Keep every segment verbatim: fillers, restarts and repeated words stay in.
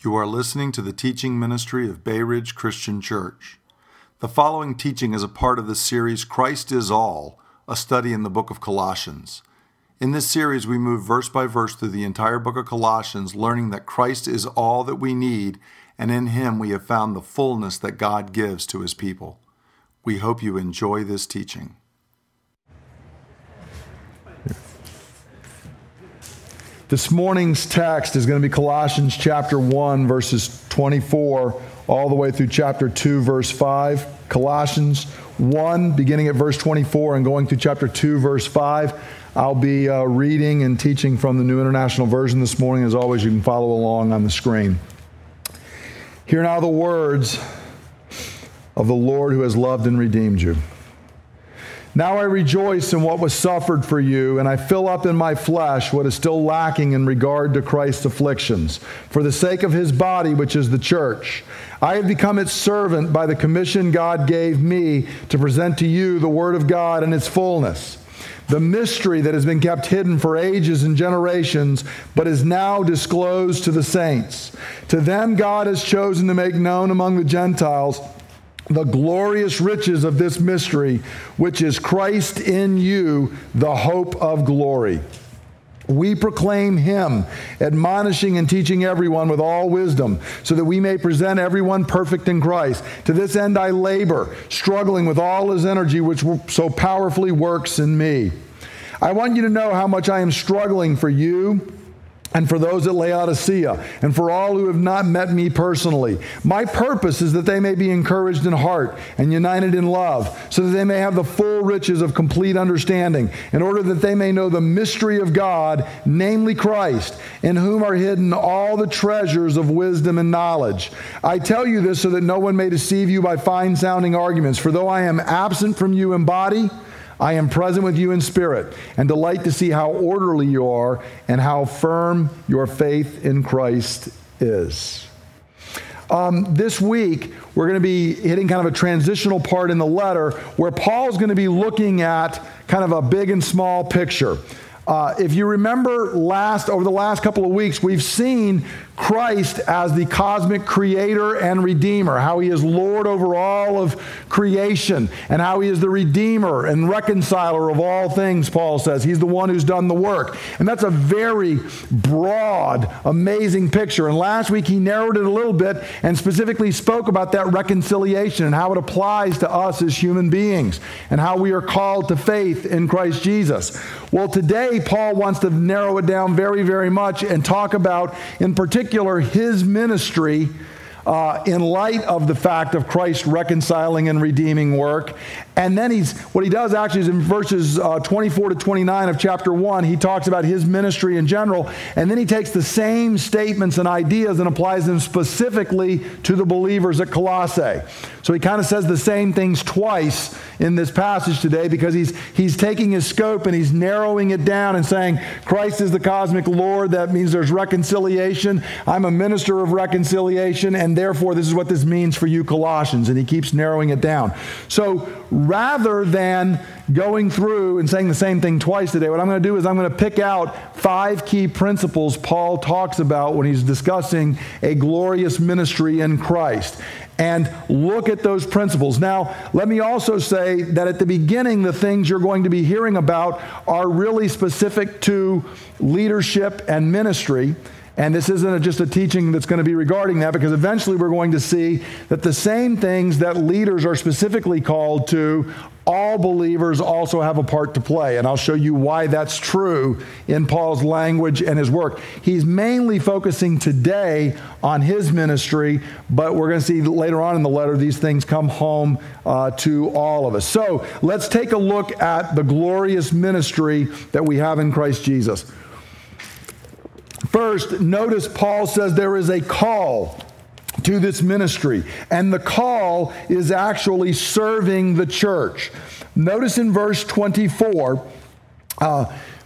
You are listening to the teaching ministry of Bay Ridge Christian Church. The following teaching is a part of the series Christ is All, a study in the book of Colossians. In this series, we move verse by verse through the entire book of Colossians, learning that Christ is all that we need, and in Him we have found the fullness that God gives to His people. We hope you enjoy this teaching. This morning's text is going to be Colossians chapter one, verses twenty-four, all the way through chapter two, verse five. Colossians one, beginning at verse twenty-four and going through chapter two, verse five. I'll be uh, reading and teaching from the New International Version this morning. As always, you can follow along on the screen. Hear now the words of the Lord who has loved and redeemed you. Now I rejoice in what was suffered for you, and I fill up in my flesh what is still lacking in regard to Christ's afflictions, for the sake of His body, which is the church. I have become its servant by the commission God gave me to present to you the Word of God in its fullness, the mystery that has been kept hidden for ages and generations, but is now disclosed to the saints. To them God has chosen to make known among the Gentiles the glorious riches of this mystery, which is Christ in you, the hope of glory. We proclaim Him, admonishing and teaching everyone with all wisdom, so that we may present everyone perfect in Christ. To this end I labor, struggling with all His energy, which so powerfully works in me. I want you to know how much I am struggling for you, and for those at Laodicea, and for all who have not met me personally. My purpose is that they may be encouraged in heart and united in love, so that they may have the full riches of complete understanding, in order that they may know the mystery of God, namely Christ, in whom are hidden all the treasures of wisdom and knowledge. I tell you this so that no one may deceive you by fine-sounding arguments, for though I am absent from you in body, I am present with you in spirit, and delight to see how orderly you are and how firm your faith in Christ is. Um, this week, we're going to be hitting kind of a transitional part in the letter where Paul's going to be looking at kind of a big and small picture. Uh, if you remember last, over the last couple of weeks, we've seen Christ as the cosmic creator and redeemer, how He is Lord over all of creation, and how He is the redeemer and reconciler of all things, Paul says. He's the one who's done the work. And that's a very broad, amazing picture. And last week he narrowed it a little bit and specifically spoke about that reconciliation and how it applies to us as human beings and how we are called to faith in Christ Jesus. Well, today Paul wants to narrow it down very, very much and talk about, in particular, his ministry uh, in light of the fact of Christ's reconciling and redeeming work. And then he's what he does actually is in verses uh, twenty-four to twenty-nine of chapter one, he talks about his ministry in general, and then he takes the same statements and ideas and applies them specifically to the believers at Colossae. So he kind of says the same things twice in this passage today because he's he's taking his scope and he's narrowing it down and saying, Christ is the cosmic Lord. That means there's reconciliation. I'm a minister of reconciliation, and therefore this is what this means for you Colossians. And he keeps narrowing it down. So rather than going through and saying the same thing twice today, what I'm going to do is I'm going to pick out five key principles Paul talks about when he's discussing a glorious ministry in Christ, and look at those principles. Now, let me also say that at the beginning, the things you're going to be hearing about are really specific to leadership and ministry. And this isn't just a teaching that's going to be regarding that, because eventually we're going to see that the same things that leaders are specifically called to, all believers also have a part to play. And I'll show you why that's true in Paul's language and his work. He's mainly focusing today on his ministry, but we're going to see later on in the letter these things come home uh, to all of us. So let's take a look at the glorious ministry that we have in Christ Jesus. First, notice Paul says there is a call to this ministry, and the call is actually serving the church. Notice in verse twenty-four, uh,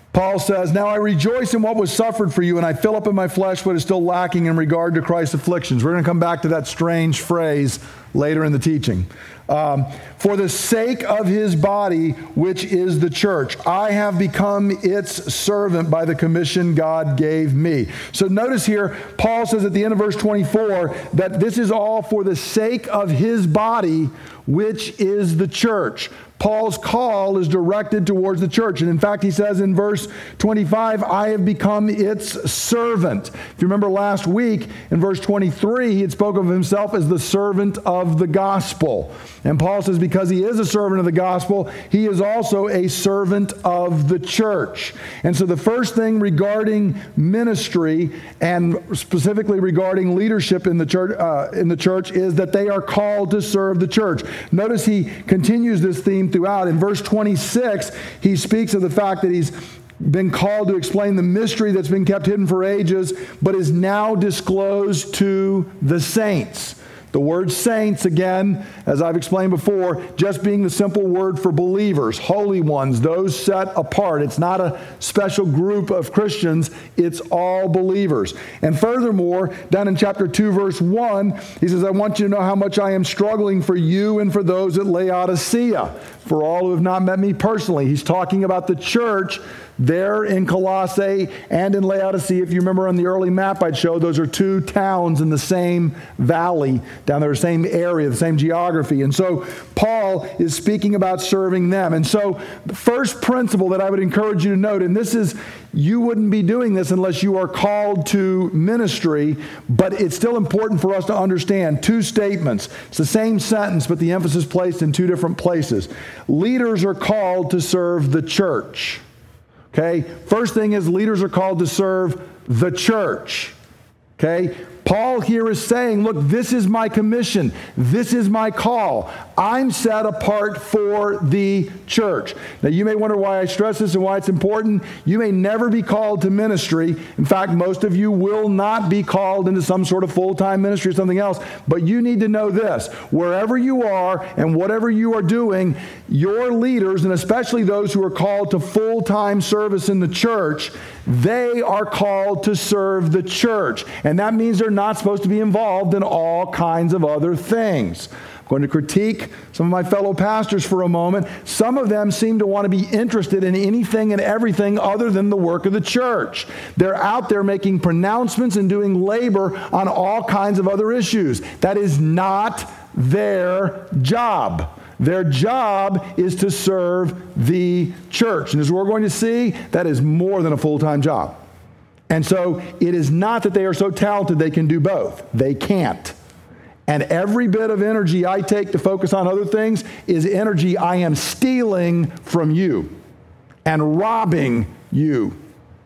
Paul says, now I rejoice in what was suffered for you, and I fill up in my flesh what is still lacking in regard to Christ's afflictions. We're going to come back to that strange phrase later in the teaching. Um, for the sake of his body, which is the church, I have become its servant by the commission God gave me. So notice here, Paul says at the end of verse twenty-four that this is all for the sake of his body, which is the church. Paul's call is directed towards the church. And in fact, he says in verse twenty-five, I have become its servant. If you remember last week, in verse twenty-three, he had spoken of himself as the servant of the gospel. And Paul says because he is a servant of the gospel, he is also a servant of the church. And so the first thing regarding ministry, and specifically regarding leadership in the church, uh, in the church, is that they are called to serve the church. Notice he continues this theme throughout. In verse twenty-six, he speaks of the fact that he's been called to explain the mystery that's been kept hidden for ages, but is now disclosed to the saints. The word saints, again, as I've explained before, just being the simple word for believers, holy ones, those set apart. It's not a special group of Christians. It's all believers. And furthermore, down in chapter two, verse one, he says, I want you to know how much I am struggling for you and for those at Laodicea, for all who have not met me personally. He's talking about the church there in Colossae and in Laodicea. If you remember on the early map I'd showed, those are two towns in the same valley, down there, same area, the same geography. And so Paul is speaking about serving them. And so the first principle that I would encourage you to note, and this is, you wouldn't be doing this unless you are called to ministry, but it's still important for us to understand two statements. It's the same sentence, but the emphasis placed in two different places. Leaders are called to serve the church. Okay? First thing is leaders are called to serve the church. Okay? Paul here is saying, look, this is my commission. This is my call. I'm set apart for the church. Now, you may wonder why I stress this and why it's important. You may never be called to ministry. In fact, most of you will not be called into some sort of full-time ministry or something else. But you need to know this. Wherever you are and whatever you are doing, your leaders, and especially those who are called to full-time service in the church, they are called to serve the church. And that means they're not supposed to be involved in all kinds of other things. I'm going to critique some of my fellow pastors for a moment. Some of them seem to want to be interested in anything and everything other than the work of the church. They're out there making pronouncements and doing labor on all kinds of other issues. That is not their job. Their job is to serve the church. And as we're going to see, that is more than a full-time job. And so it is not that they are so talented they can do both. They can't. And every bit of energy I take to focus on other things is energy I am stealing from you and robbing you.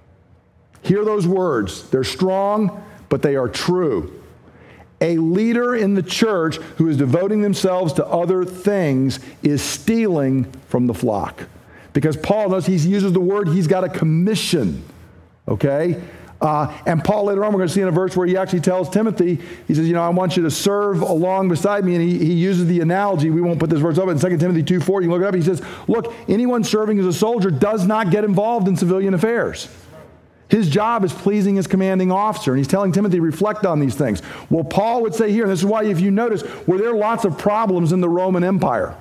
Hear those words. They're strong, but they are true. A leader in the church who is devoting themselves to other things is stealing from the flock. Because Paul knows, he uses the word, he's got a commission. Okay? Uh, and Paul, later on, we're going to see in a verse where he actually tells Timothy, he says, you know, I want you to serve along beside me. And he, he uses the analogy. We won't put this verse up in Second Timothy two four. You can look it up. He says, look, anyone serving as a soldier does not get involved in civilian affairs. His job is pleasing his commanding officer. And he's telling Timothy, reflect on these things. Well, Paul would say here, and this is why, if you notice, were there lots of problems in the Roman Empire?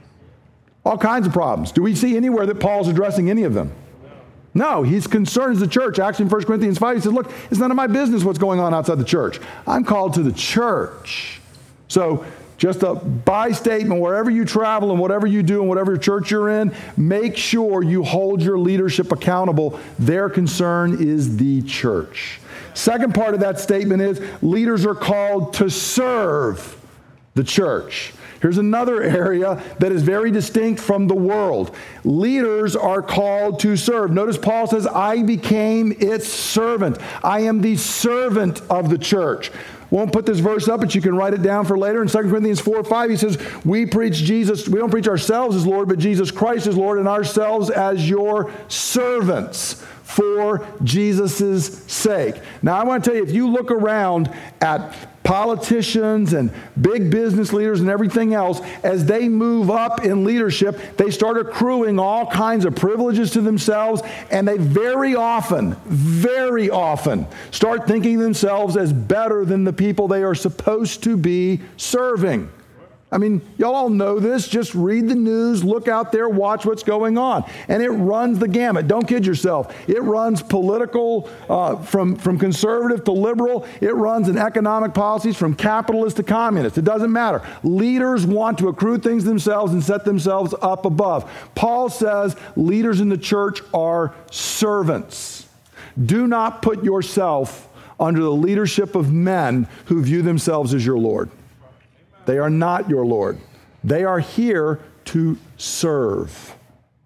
All kinds of problems. Do we see anywhere that Paul's addressing any of them? No, he's concerned as the church. Actually, in First Corinthians five, he says, look, it's none of my business what's going on outside the church. I'm called to the church. So just a by statement, wherever you travel and whatever you do and whatever church you're in, make sure you hold your leadership accountable. Their concern is the church. Second part of that statement is leaders are called to serve the church. Here's another area that is very distinct from the world. Leaders are called to serve. Notice Paul says, I became its servant. I am the servant of the church. Won't put this verse up, but you can write it down for later. In Second Corinthians four five, he says, we preach Jesus. We don't preach ourselves as Lord, but Jesus Christ as Lord, and ourselves as your servants for Jesus' sake. Now, I want to tell you, if you look around at politicians and big business leaders and everything else, as they move up in leadership, they start accruing all kinds of privileges to themselves, and they very often, very often start thinking themselves as better than the people they are supposed to be serving. I mean, y'all all know this. Just read the news, look out there, watch what's going on. And it runs the gamut. Don't kid yourself. It runs political, uh, from, from conservative to liberal. It runs in economic policies from capitalist to communist. It doesn't matter. Leaders want to accrue things themselves and set themselves up above. Paul says leaders in the church are servants. Do not put yourself under the leadership of men who view themselves as your Lord. They are not your Lord. They are here to serve.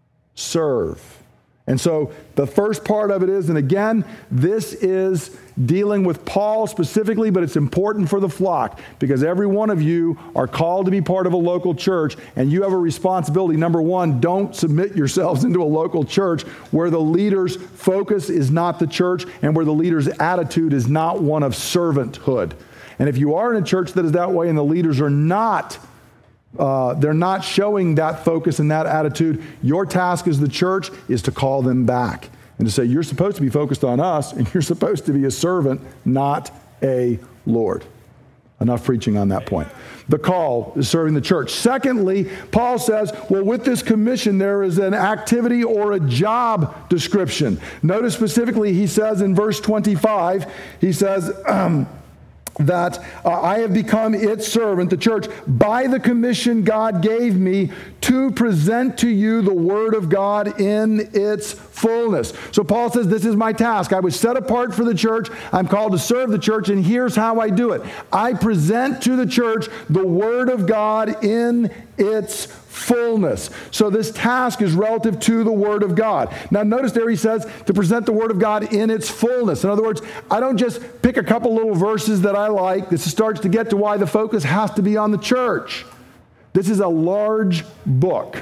Serve. And so the first part of it is, and again, this is dealing with Paul specifically, but it's important for the flock because every one of you are called to be part of a local church, and you have a responsibility. Number one, don't submit yourselves into a local church where the leader's focus is not the church and where the leader's attitude is not one of servanthood. And if you are in a church that is that way and the leaders are not, uh, they're not showing that focus and that attitude, your task as the church is to call them back and to say, you're supposed to be focused on us and you're supposed to be a servant, not a Lord. Enough preaching on that point. The call is serving the church. Secondly, Paul says, well, with this commission, there is an activity or a job description. Notice specifically, he says in verse twenty-five, he says, um, that uh, I have become its servant, the church, by the commission God gave me to present to you the word of God in its fullness. So Paul says, this is my task. I was set apart for the church. I'm called to serve the church, and here's how I do it. I present to the church the word of God in its fullness. So this task is relative to the Word of God. Now notice there he says to present the Word of God in its fullness. In other words, I don't just pick a couple little verses that I like. This starts to get to why the focus has to be on the church. This is a large book.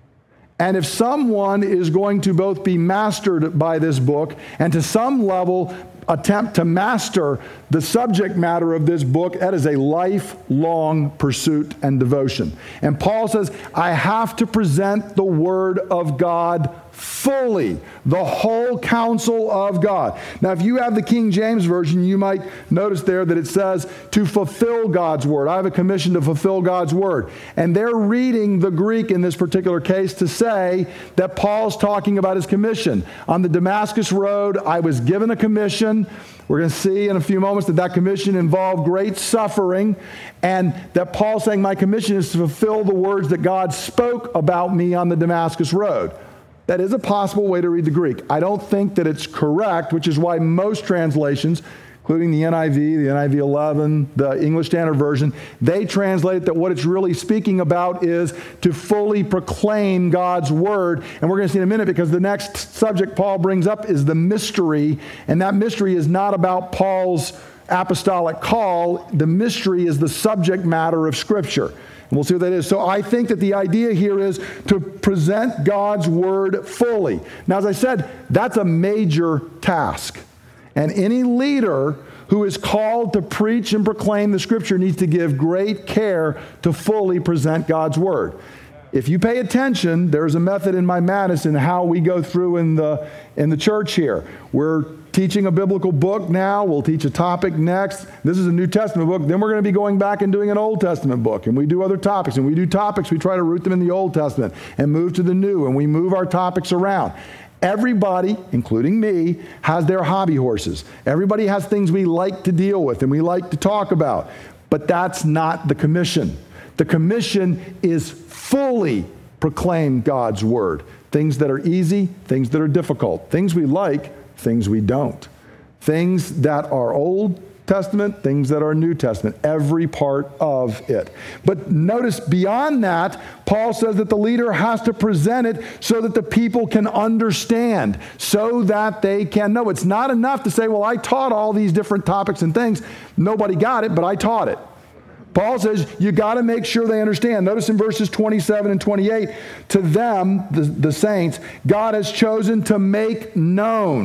And if someone is going to both be mastered by this book and to some level attempt to master the subject matter of this book, that is a lifelong pursuit and devotion. And Paul says, I have to present the Word of God fully, the whole counsel of God. Now, if you have the King James Version, you might notice there that it says to fulfill God's Word. I have a commission to fulfill God's Word. And they're reading the Greek in this particular case to say that Paul's talking about his commission. On the Damascus Road, I was given a commission. We're going to see in a few moments that that commission involved great suffering, and that Paul's saying my commission is to fulfill the words that God spoke about me on the Damascus Road. That is a possible way to read the Greek. I don't think that it's correct, which is why most translations, including the N I V, the N I V eleven, the English Standard Version, they translate that what it's really speaking about is to fully proclaim God's Word. And we're going to see in a minute, because the next subject Paul brings up is the mystery. And that mystery is not about Paul's apostolic call. The mystery is the subject matter of Scripture. And we'll see what that is. So I think that the idea here is to present God's Word fully. Now, as I said, that's a major task. And any leader who is called to preach and proclaim the Scripture needs to give great care to fully present God's Word. If you pay attention, there's a method in my Madison how we go through in the in the church here. We're teaching a biblical book now. We'll teach a topic next. This is a New Testament book. Then we're going to be going back and doing an Old Testament book. And we do other topics. And we do topics, we try to root them in the Old Testament and move to the New. And we move our topics around. Everybody, including me, has their hobby horses. Everybody has things we like to deal with and we like to talk about. But that's not the commission. The commission is fully proclaim God's Word. Things that are easy, things that are difficult. Things we like, things we don't. Things that are Old Testament, things that are New Testament. Every part of it. But notice beyond that, Paul says that the leader has to present it so that the people can understand, so that they can know. It's not enough to say, well, I taught all these different topics and things. Nobody got it, but I taught it. Paul says you got to make sure they understand. Notice in verses twenty-seven and twenty-eight, to them, the, the saints, God has chosen to make known.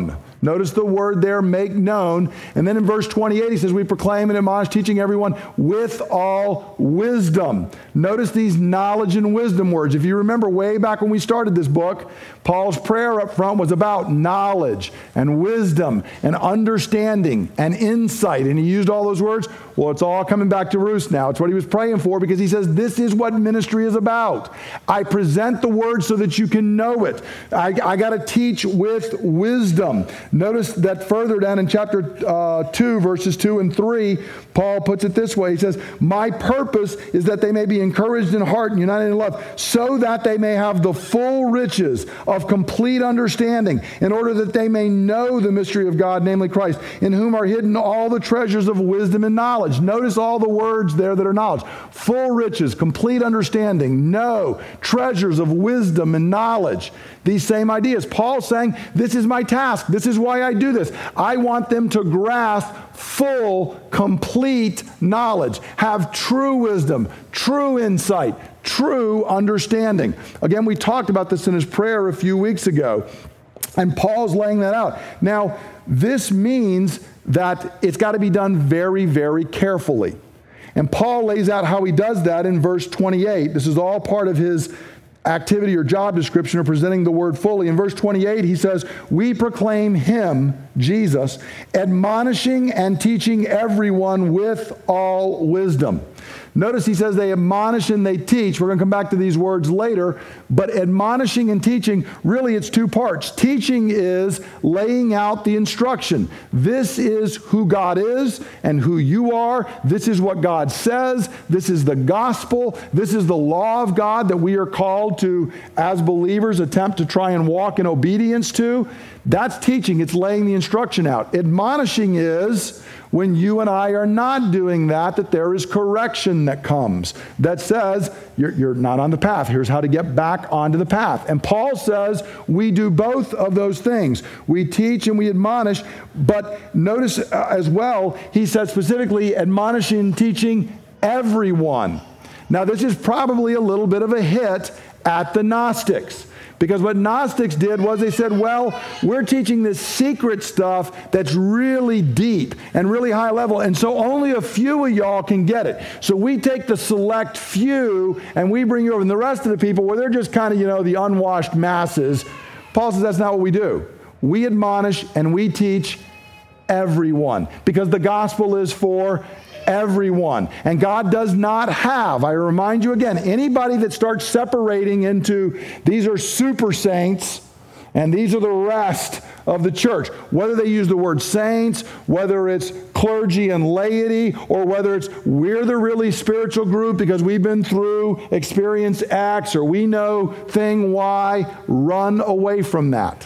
Notice the word there, make known. And then in verse twenty-eight, he says, we proclaim and admonish, teaching everyone with all wisdom. Notice these knowledge and wisdom words. If you remember way back when we started this book, Paul's prayer up front was about knowledge and wisdom and understanding and insight. And he used all those words. Well, it's all coming back to roost now. It's what he was praying for, because he says, this is what ministry is about. I present the word so that you can know it. I, I got to teach with wisdom. Notice that further down in chapter uh, two, verses two and three, Paul puts it this way. He says, my purpose is that they may be encouraged in heart and united in love, so that they may have the full riches of complete understanding, in order that they may know the mystery of God, namely Christ, in whom are hidden all the treasures of wisdom and knowledge. Notice all the words there that are knowledge. Full riches, complete understanding, know, treasures of wisdom and knowledge. These same ideas. Paul's saying, this is my task. This is why I do this. I want them to grasp full, complete knowledge, have true wisdom, true insight, true understanding. Again, we talked about this in his prayer a few weeks ago, and Paul's laying that out. Now, this means that it's got to be done very, very carefully. And Paul lays out how he does that in verse twenty-eight. This is all part of his activity or job description of presenting the word fully. In verse twenty-eight, he says, we proclaim him, Jesus, admonishing and teaching everyone with all wisdom. Notice he says they admonish and they teach. We're going to come back to these words later. But admonishing and teaching, really it's two parts. Teaching is laying out the instruction. This is who God is and who you are. This is what God says. This is the gospel. This is the law of God that we are called to, as believers, attempt to try and walk in obedience to. That's teaching. It's laying the instruction out. Admonishing is when you and I are not doing that, that there is correction that comes that says, you're, you're not on the path. Here's how to get back onto the path. And Paul says we do both of those things. We teach and we admonish, but notice uh, as well, he says specifically admonishing and teaching everyone. Now, this is probably a little bit of a hit at the Gnostics. Because what Gnostics did was they said, well, we're teaching this secret stuff that's really deep and really high level, and so only a few of y'all can get it. So we take the select few and we bring you over, and the rest of the people, where they're just kind of, you know, the unwashed masses. Paul says that's not what we do. We admonish and we teach everyone, because the gospel is for everyone. And God does not have, I remind you again, anybody that starts separating into these are super saints and these are the rest of the church, whether they use the word saints, whether it's clergy and laity, or whether it's we're the really spiritual group because we've been through experience X or we know thing Y, run away from that.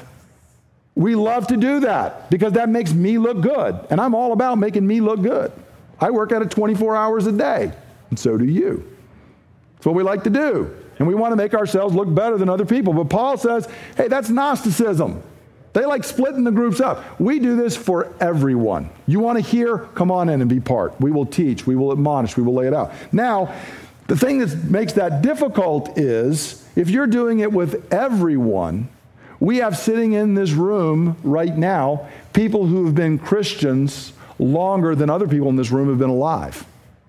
We love to do that because that makes me look good, and I'm all about making me look good. I work at it twenty-four hours a day, and so do you. It's what we like to do, and we want to make ourselves look better than other people. But Paul says, hey, that's Gnosticism. They like splitting the groups up. We do this for everyone. You want to hear? Come on in and be part. We will teach. We will admonish. We will lay it out. Now, the thing that makes that difficult is if you're doing it with everyone, we have sitting in this room right now people who have been Christians longer than other people in this room have been alive.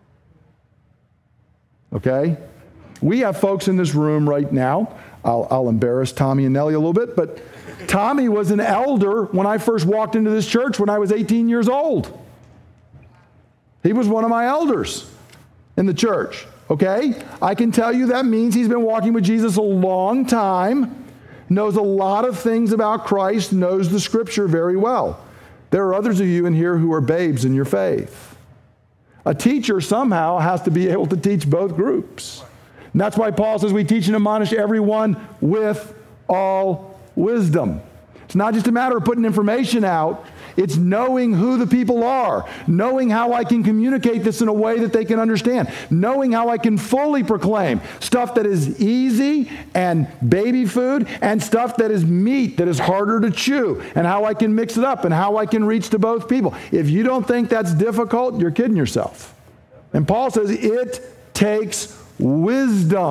Okay? We have folks in this room right now. I'll, I'll embarrass Tommy and Nellie a little bit, but Tommy was an elder when I first walked into this church when I was eighteen years old. He was one of my elders in the church. Okay? I can tell you that means he's been walking with Jesus a long time, knows a lot of things about Christ, knows the Scripture very well. There are others of you in here who are babes in your faith. A teacher somehow has to be able to teach both groups. And that's why Paul says we teach and admonish everyone with all wisdom. It's not just a matter of putting information out. It's knowing who the people are, knowing how I can communicate this in a way that they can understand, knowing how I can fully proclaim stuff that is easy and baby food and stuff that is meat that is harder to chew, and how I can mix it up and how I can reach to both people. If you don't think that's difficult, you're kidding yourself. And Paul says it takes wisdom.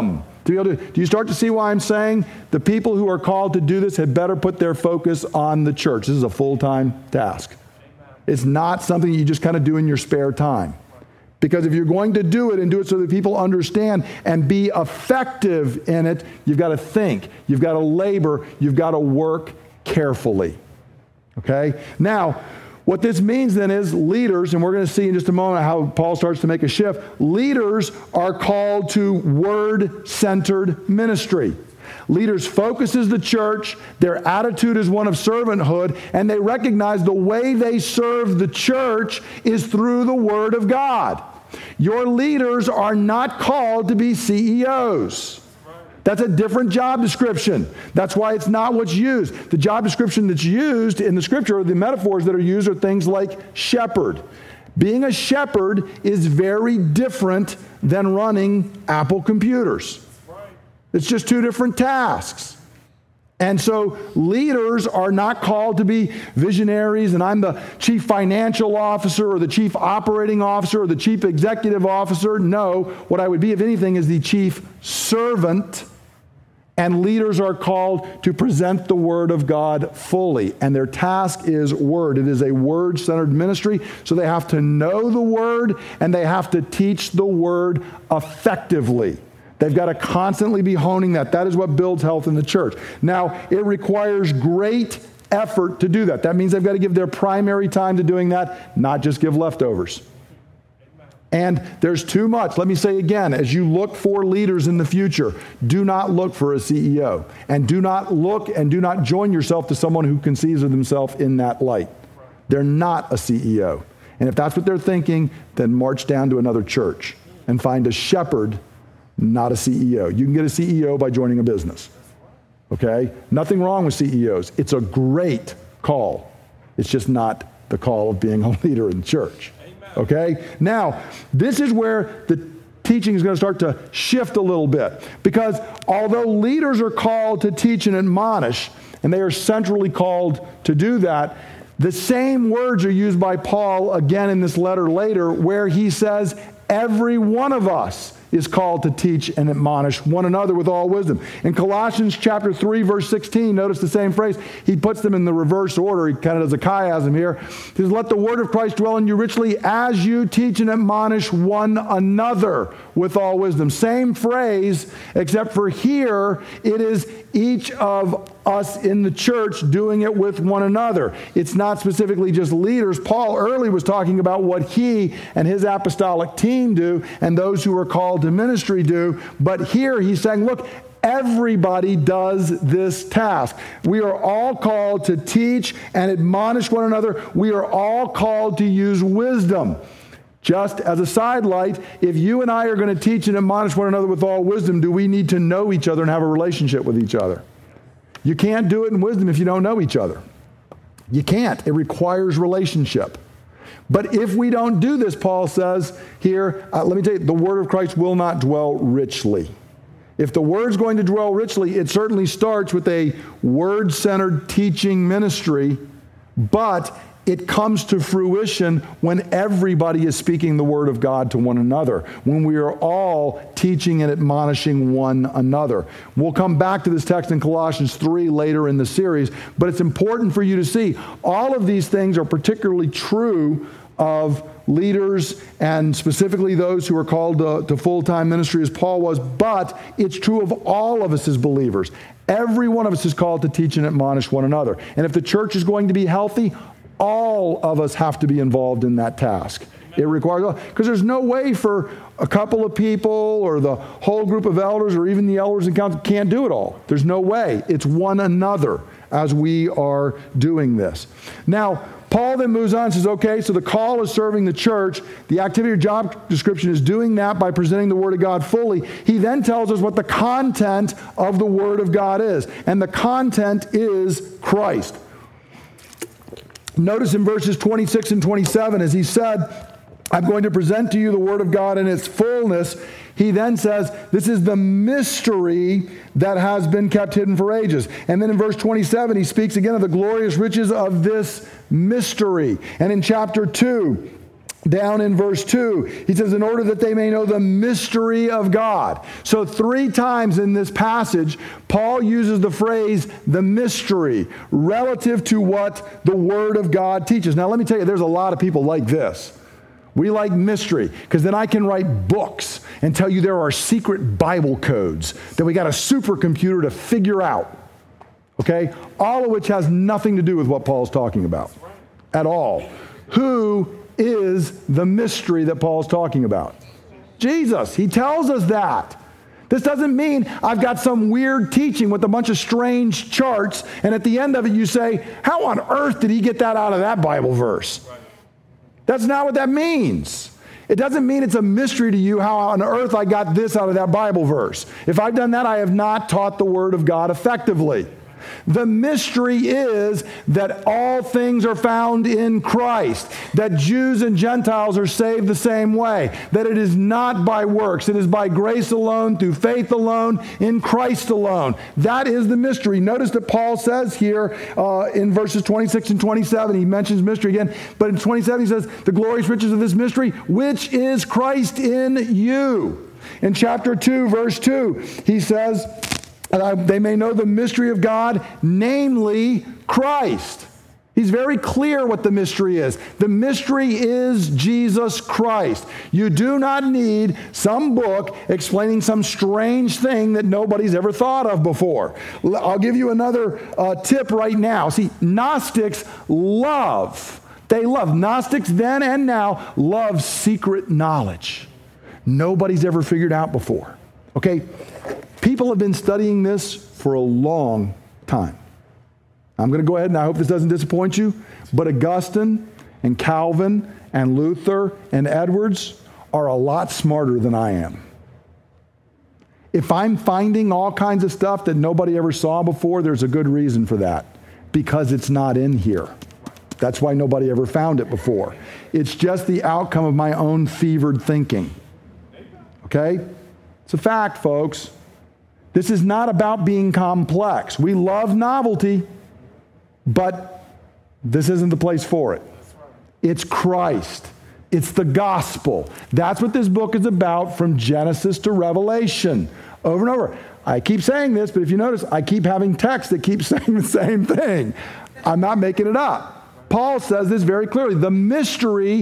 To be able to, do you start to see why I'm saying the people who are called to do this had better put their focus on the church? This is a full-time task. It's not something you just kind of do in your spare time. Because if you're going to do it and do it so that people understand and be effective in it, you've got to think, you've got to labor, you've got to work carefully. Okay? Now, what this means then is leaders, and we're going to see in just a moment how Paul starts to make a shift, leaders are called to word-centered ministry. Leaders focuses the church, their attitude is one of servanthood, and they recognize the way they serve the church is through the Word of God. Your leaders are not called to be C E Os. That's a different job description. That's why it's not what's used. The job description that's used in the Scripture, or the metaphors that are used, are things like shepherd. Being a shepherd is very different than running Apple computers. It's just two different tasks. And so leaders are not called to be visionaries, and I'm the chief financial officer or the chief operating officer or the chief executive officer. No, what I would be, if anything, is the chief servant. And leaders are called to present the Word of God fully. And their task is Word. It is a Word-centered ministry, so they have to know the Word and they have to teach the Word effectively. They've got to constantly be honing that. That is what builds health in the church. Now, it requires great effort to do that. That means they've got to give their primary time to doing that, not just give leftovers. And there's too much. Let me say again, as you look for leaders in the future, do not look for a C E O. And do not look and do not join yourself to someone who conceives of themselves in that light. They're not a C E O. And if that's what they're thinking, then march down to another church and find a shepherd, not a C E O. You can get a C E O by joining a business. Okay? Nothing wrong with C E Os. It's a great call. It's just not the call of being a leader in the church. Okay? Now, this is where the teaching is going to start to shift a little bit. Because although leaders are called to teach and admonish, and they are centrally called to do that, the same words are used by Paul again in this letter later, where he says, every one of us is called to teach and admonish one another with all wisdom. In Colossians chapter three, verse sixteen, notice the same phrase. He puts them in the reverse order. He kind of does a chiasm here. He says, let the word of Christ dwell in you richly as you teach and admonish one another with all wisdom. Same phrase, except for here, it is each of us in the church doing it with one another. It's not specifically just leaders. Paul early was talking about what he and his apostolic team do and those who are called to ministry do. But here he's saying, look, everybody does this task. We are all called to teach and admonish one another. We are all called to use wisdom. Just as a sidelight, if you and I are going to teach and admonish one another with all wisdom, do we need to know each other and have a relationship with each other? You can't do it in wisdom if you don't know each other. You can't. It requires relationship. But if we don't do this, Paul says here, uh, let me tell you, the word of Christ will not dwell richly. If the word's going to dwell richly, it certainly starts with a word-centered teaching ministry, but it comes to fruition when everybody is speaking the word of God to one another, when we are all teaching and admonishing one another. We'll come back to this text in Colossians three later in the series, but it's important for you to see all of these things are particularly true of leaders and specifically those who are called to, to full-time ministry as Paul was, but it's true of all of us as believers. Every one of us is called to teach and admonish one another. And if the church is going to be healthy, all of us have to be involved in that task. It requires, because there's no way for a couple of people or the whole group of elders or even the elders and council can't do it all. There's no way. It's one another as we are doing this. Now, Paul then moves on and says, okay, so the call is serving the church. The activity or job description is doing that by presenting the Word of God fully. He then tells us what the content of the Word of God is. And the content is Christ. Notice in verses twenty-six and twenty-seven, as he said, I'm going to present to you the Word of God in its fullness. He then says, this is the mystery that has been kept hidden for ages. And then in verse twenty-seven, he speaks again of the glorious riches of this mystery. And in chapter two, down in verse two, he says, in order that they may know the mystery of God. So three times in this passage, Paul uses the phrase, the mystery, relative to what the Word of God teaches. Now, let me tell you, there's a lot of people like this. We like mystery, because then I can write books and tell you there are secret Bible codes that we got a supercomputer to figure out. Okay? All of which has nothing to do with what Paul's talking about at all. Who is the mystery that Paul's talking about? Jesus. He tells us that. This doesn't mean I've got some weird teaching with a bunch of strange charts, and at the end of it you say, how on earth did he get that out of that Bible verse? That's not what that means. It doesn't mean it's a mystery to you how on earth I got this out of that Bible verse. If I've done that, I have not taught the Word of God effectively. The mystery is that all things are found in Christ, that Jews and Gentiles are saved the same way, that it is not by works, it is by grace alone, through faith alone, in Christ alone. That is the mystery. Notice that Paul says here uh, in verses twenty-six and twenty-seven, he mentions mystery again, but in twenty-seven he says, the glorious riches of this mystery, which is Christ in you. In chapter two, verse two, he says, and they may know the mystery of God, namely Christ. He's very clear what the mystery is. The mystery is Jesus Christ. You do not need some book explaining some strange thing that nobody's ever thought of before. I'll give you another uh, tip right now. See, Gnostics love, they love, Gnostics then and now love secret knowledge. Nobody's ever figured out before. Okay? People have been studying this for a long time. I'm going to go ahead and I hope this doesn't disappoint you, but Augustine and Calvin and Luther and Edwards are a lot smarter than I am. If I'm finding all kinds of stuff that nobody ever saw before, there's a good reason for that, because it's not in here. That's why nobody ever found it before. It's just the outcome of my own fevered thinking. Okay? It's a fact, folks. This is not about being complex. We love novelty, but this isn't the place for it. It's Christ. It's the gospel. That's what this book is about from Genesis to Revelation. Over and over. I keep saying this, but if you notice, I keep having text that keeps saying the same thing. I'm not making it up. Paul says this very clearly. The mystery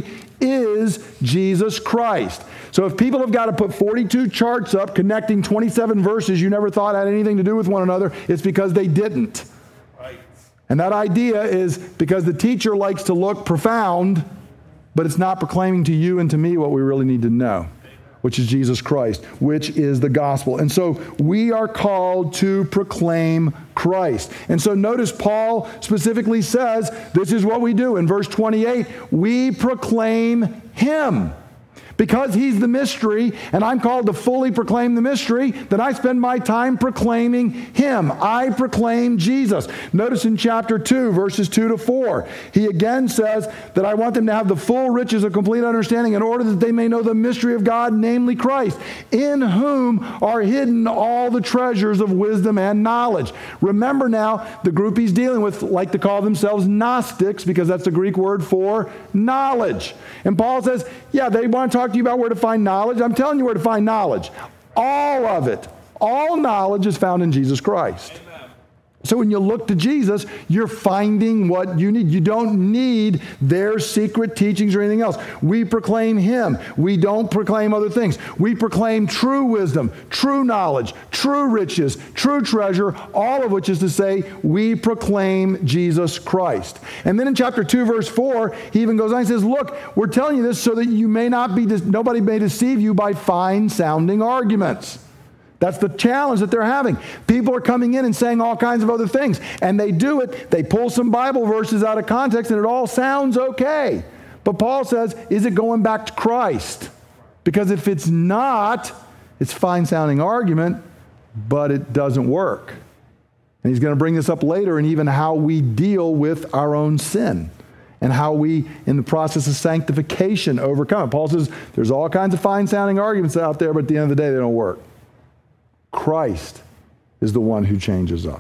is Jesus Christ. So if people have got to put forty-two charts up connecting twenty-seven verses you never thought had anything to do with one another, it's because they didn't. Right. And that idea is because the teacher likes to look profound, but it's not proclaiming to you and to me what we really need to know, which is Jesus Christ, which is the gospel. And so we are called to proclaim Christ. And so notice Paul specifically says, this is what we do. In verse twenty-eight, we proclaim Him. Because He's the mystery, and I'm called to fully proclaim the mystery, then I spend my time proclaiming Him. I proclaim Jesus. Notice in chapter two, verses two to four, he again says that I want them to have the full riches of complete understanding in order that they may know the mystery of God, namely Christ, in whom are hidden all the treasures of wisdom and knowledge. Remember now, the group he's dealing with like to call themselves Gnostics, because that's the Greek word for knowledge. And Paul says, yeah, they want to talk to you about where to find knowledge. I'm telling you where to find knowledge. All of it. All knowledge is found in Jesus Christ. Amen. So when you look to Jesus, you're finding what you need. You don't need their secret teachings or anything else. We proclaim Him. We don't proclaim other things. We proclaim true wisdom, true knowledge, true riches, true treasure, all of which is to say, we proclaim Jesus Christ. And then in chapter two, verse four, he even goes on and says, look, we're telling you this so that you may not be, nobody may deceive you by fine-sounding arguments. That's the challenge that they're having. People are coming in and saying all kinds of other things. And they do it. They pull some Bible verses out of context and it all sounds okay. But Paul says, is it going back to Christ? Because if it's not, it's fine-sounding argument, but it doesn't work. And he's going to bring this up later in even how we deal with our own sin and how we, in the process of sanctification, overcome it. Paul says there's all kinds of fine-sounding arguments out there, but at the end of the day, they don't work. Christ is the one who changes us.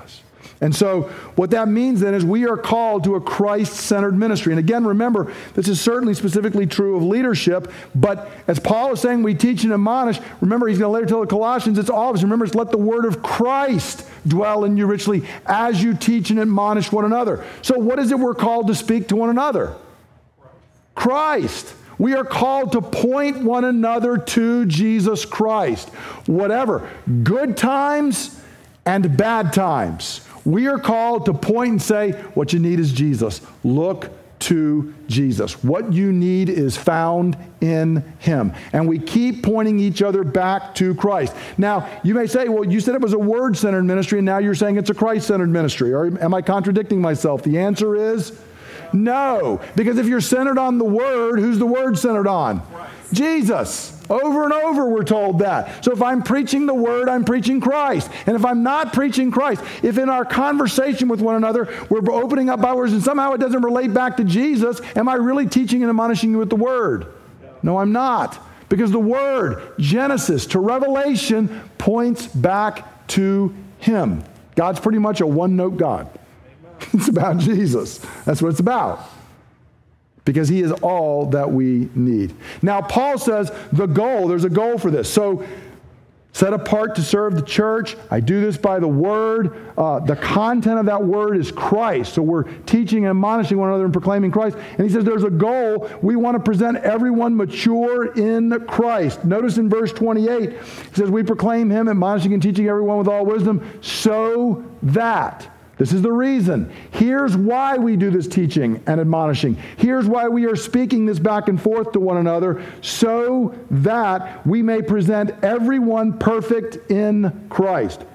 And so what that means then is we are called to a Christ-centered ministry. And again, remember, this is certainly specifically true of leadership, but as Paul is saying, we teach and admonish. Remember, he's going to later tell the Colossians, it's all of us. Remember, it's let the word of Christ dwell in you richly as you teach and admonish one another. So what is it we're called to speak to one another? Christ. We are called to point one another to Jesus Christ. Whatever, good times and bad times. We are called to point and say, what you need is Jesus. Look to Jesus. What you need is found in Him. And we keep pointing each other back to Christ. Now, you may say, well, you said it was a word-centered ministry, and now you're saying it's a Christ-centered ministry. Or am I contradicting myself? The answer is no. Because if you're centered on the Word, who's the Word centered on? Christ. Jesus. Over and over we're told that. So if I'm preaching the Word, I'm preaching Christ. And if I'm not preaching Christ, if in our conversation with one another we're opening up Bible words and somehow it doesn't relate back to Jesus, am I really teaching and admonishing you with the Word? No, I'm not. Because the Word, Genesis to Revelation, points back to Him. God's pretty much a one-note God. It's about Jesus. That's what it's about. Because He is all that we need. Now, Paul says the goal, there's a goal for this. So, set apart to serve the church. I do this by the Word. Uh, the content of that Word is Christ. So we're teaching and admonishing one another and proclaiming Christ. And he says there's a goal. We want to present everyone mature in Christ. Notice in verse twenty-eight, he says, we proclaim Him, admonishing and teaching everyone with all wisdom, so that... This is the reason. Here's why we do this teaching and admonishing. Here's why we are speaking this back and forth to one another, so that we may present everyone perfect in Christ.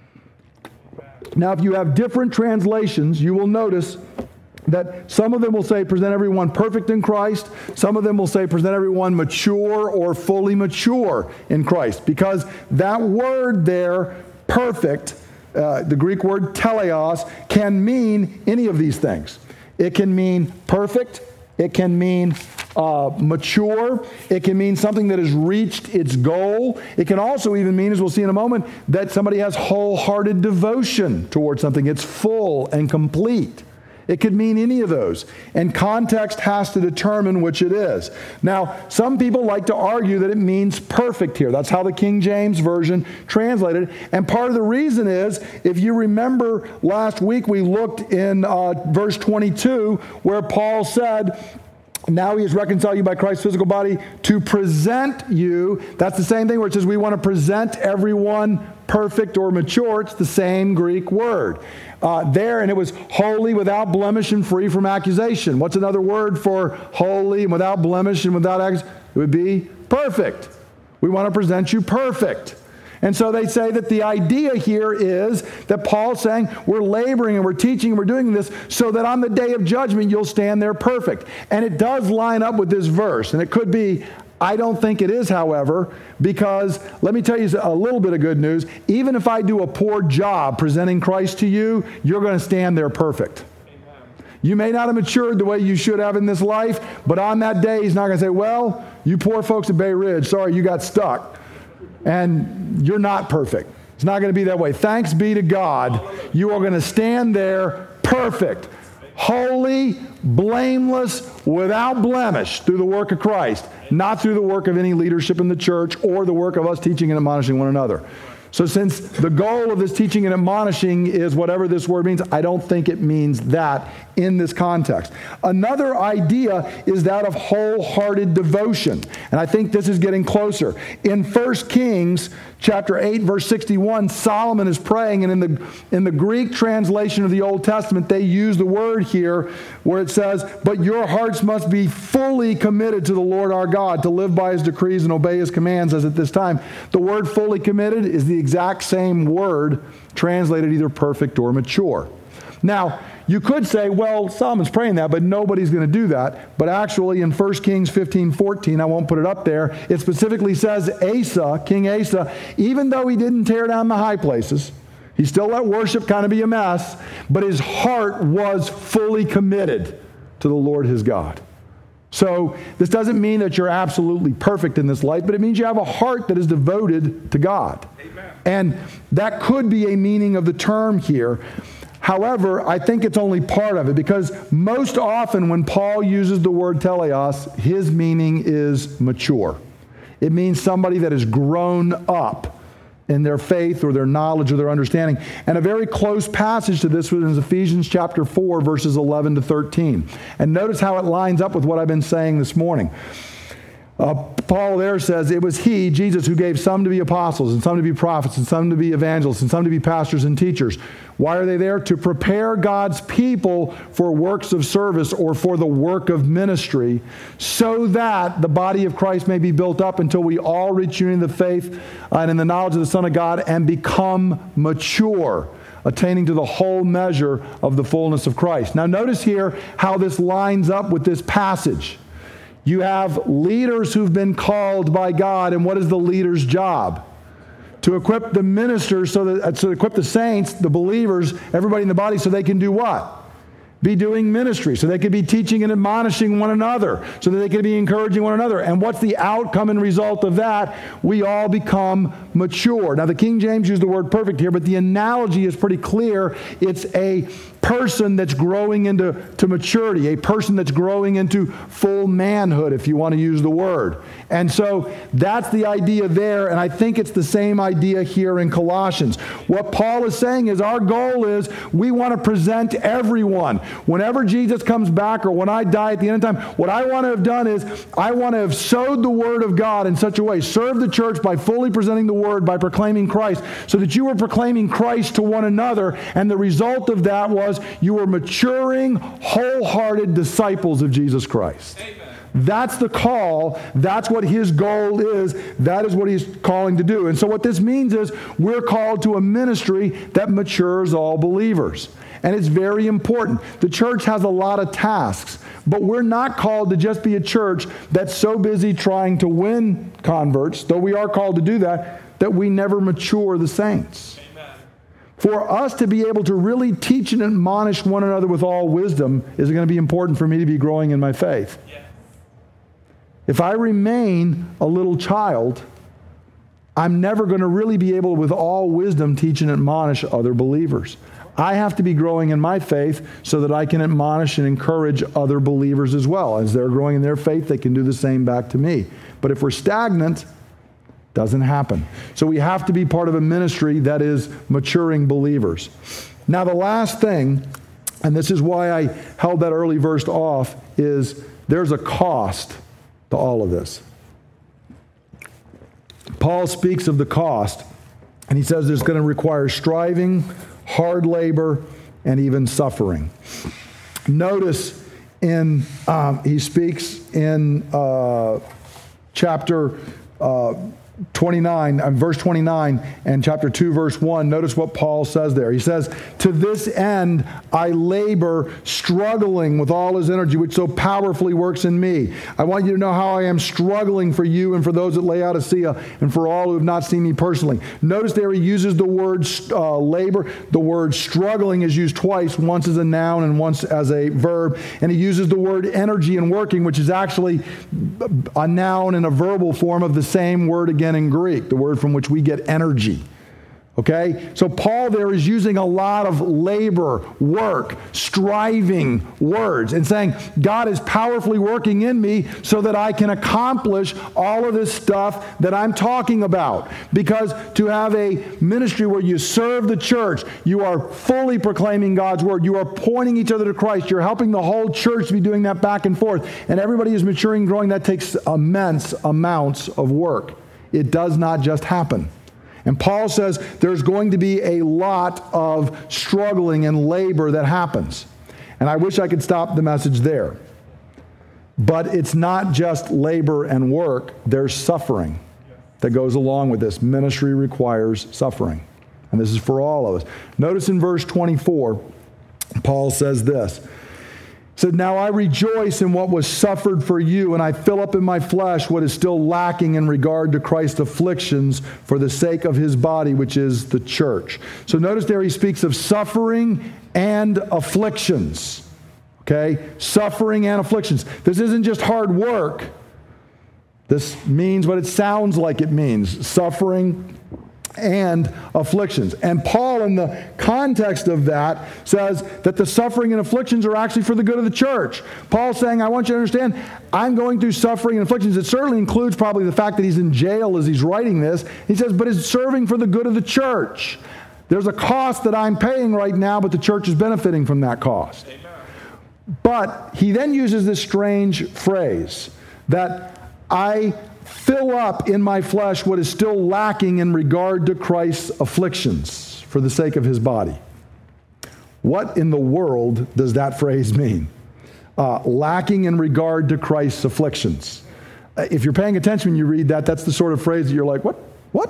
Now, if you have different translations, you will notice that some of them will say present everyone perfect in Christ. Some of them will say present everyone mature or fully mature in Christ. Because that word there, perfect, Uh, the Greek word teleos, can mean any of these things. It can mean perfect. It can mean uh, mature. It can mean something that has reached its goal. It can also even mean, as we'll see in a moment, that somebody has wholehearted devotion towards something. It's full and complete. It could mean any of those. And context has to determine which it is. Now, some people like to argue that it means perfect here. That's how the King James Version translated it. And part of the reason is, if you remember last week, we looked in uh, verse twenty-two where Paul said, now He has reconciled you by Christ's physical body to present you. That's the same thing where it says we want to present everyone perfect or mature. It's the same Greek word. Uh, there, and it was holy, without blemish, and free from accusation. What's another word for holy and without blemish and without accusation? It would be perfect. We want to present you perfect. And so they say that the idea here is that Paul's saying we're laboring and we're teaching and we're doing this so that on the day of judgment you'll stand there perfect. And it does line up with this verse. And it could be, I don't think it is, however, because let me tell you a little bit of good news. Even if I do a poor job presenting Christ to you, you're going to stand there perfect. You may not have matured the way you should have in this life, but on that day, He's not going to say, well, you poor folks at Bay Ridge, sorry, you got stuck. And you're not perfect. It's not going to be that way. Thanks be to God, you are going to stand there perfect, holy, blameless, without blemish through the work of Christ, not through the work of any leadership in the church or the work of us teaching and admonishing one another. So since the goal of this teaching and admonishing is whatever this word means, I don't think it means that in this context. Another idea is that of wholehearted devotion. And I think this is getting closer. In First Kings chapter eight, verse sixty-one, Solomon is praying, and in the, in the Greek translation of the Old Testament, they use the word here where it says, but your hearts must be fully committed to the Lord our God, to live by His decrees and obey His commands as at this time. The word fully committed is the exact same word translated either perfect or mature. Now, you could say, well, Solomon's praying that, but nobody's going to do that. But actually, in First Kings fifteen fourteen, I won't put it up there, it specifically says Asa, King Asa, even though he didn't tear down the high places, he still let worship kind of be a mess, but his heart was fully committed to the Lord his God. So this doesn't mean that you're absolutely perfect in this life, but it means you have a heart that is devoted to God. Amen. And that could be a meaning of the term here. However, I think it's only part of it, because most often when Paul uses the word teleos, his meaning is mature. It means somebody that has grown up in their faith or their knowledge or their understanding. And a very close passage to this was in Ephesians chapter four, verses eleven to thirteen. And notice how it lines up with what I've been saying this morning. Uh, Paul there says, it was he, Jesus, who gave some to be apostles, and some to be prophets, and some to be evangelists, and some to be pastors and teachers. Why are they there? To prepare God's people for works of service, or for the work of ministry, so that the body of Christ may be built up until we all reach unity in the faith and in the knowledge of the Son of God and become mature, attaining to the whole measure of the fullness of Christ. Now notice here how this lines up with this passage. You have leaders who've been called by God, and what is the leader's job? To equip the ministers, so that to equip the saints, the believers, everybody in the body, so they can do what? Be doing ministry, so they could be teaching and admonishing one another, so that they could be encouraging one another. And what's the outcome and result of that? We all become mature. Now, the King James used the word perfect here, but the analogy is pretty clear. It's a person that's growing into to maturity, a person that's growing into full manhood, if you want to use the word. And so that's the idea there, and I think it's the same idea here in Colossians. What Paul is saying is our goal is we want to present everyone. Whenever Jesus comes back, or when I die at the end of time, what I want to have done is I want to have sowed the word of God in such a way, served the church by fully presenting the word, by proclaiming Christ, so that you were proclaiming Christ to one another, and the result of that was you were maturing, wholehearted disciples of Jesus Christ. Amen. That's the call. That's what his goal is. That is what he's calling to do. And so what this means is we're called to a ministry that matures all believers. And it's very important. The church has a lot of tasks, but we're not called to just be a church that's so busy trying to win converts, though we are called to do that, that we never mature the saints. For us to be able to really teach and admonish one another with all wisdom is going to be important for me to be growing in my faith. Yes. If I remain a little child, I'm never going to really be able, with all wisdom, teach and admonish other believers. I have to be growing in my faith so that I can admonish and encourage other believers as well. As they're growing in their faith, they can do the same back to me. But if we're stagnant, doesn't happen. So we have to be part of a ministry that is maturing believers. Now the last thing, and this is why I held that early verse off, is there's a cost to all of this. Paul speaks of the cost, and he says it's going to require striving, hard labor, and even suffering. Notice in, um, he speaks in uh, chapter uh, twenty-nine, uh, verse twenty-nine, and chapter two, verse one. Notice what Paul says there. He says, "To this end I labor, struggling with all his energy, which so powerfully works in me." I want you to know how I am struggling for you and for those at Laodicea and for all who have not seen me personally. Notice there he uses the word uh, labor. The word struggling is used twice, once as a noun and once as a verb. And he uses the word energy and working, which is actually a noun and a verbal form of the same word again in Greek, the word from which we get energy. Okay? So Paul there is using a lot of labor, work, striving words and saying, God is powerfully working in me so that I can accomplish all of this stuff that I'm talking about. Because to have a ministry where you serve the church, you are fully proclaiming God's word, you are pointing each other to Christ, you're helping the whole church to be doing that back and forth, and everybody is maturing, growing, that takes immense amounts of work. It does not just happen. And Paul says there's going to be a lot of struggling and labor that happens. And I wish I could stop the message there. But it's not just labor and work. There's suffering that goes along with this. Ministry requires suffering. And this is for all of us. Notice in verse twenty-four, Paul says this. He said, "Now I rejoice in what was suffered for you, and I fill up in my flesh what is still lacking in regard to Christ's afflictions for the sake of his body, which is the church." So notice there he speaks of suffering and afflictions. Okay? Suffering and afflictions. This isn't just hard work. This means what it sounds like it means. Suffering and afflictions. And Paul, in the context of that, says that the suffering and afflictions are actually for the good of the church. Paul's saying, I want you to understand, I'm going through suffering and afflictions. It certainly includes probably the fact that he's in jail as he's writing this. He says, but it's serving for the good of the church. There's a cost that I'm paying right now, but the church is benefiting from that cost. Amen. But he then uses this strange phrase that I fill up in my flesh what is still lacking in regard to Christ's afflictions for the sake of his body. What in the world does that phrase mean? Uh, lacking in regard to Christ's afflictions. Uh, if you're paying attention when you read that, that's the sort of phrase that you're like, what? What?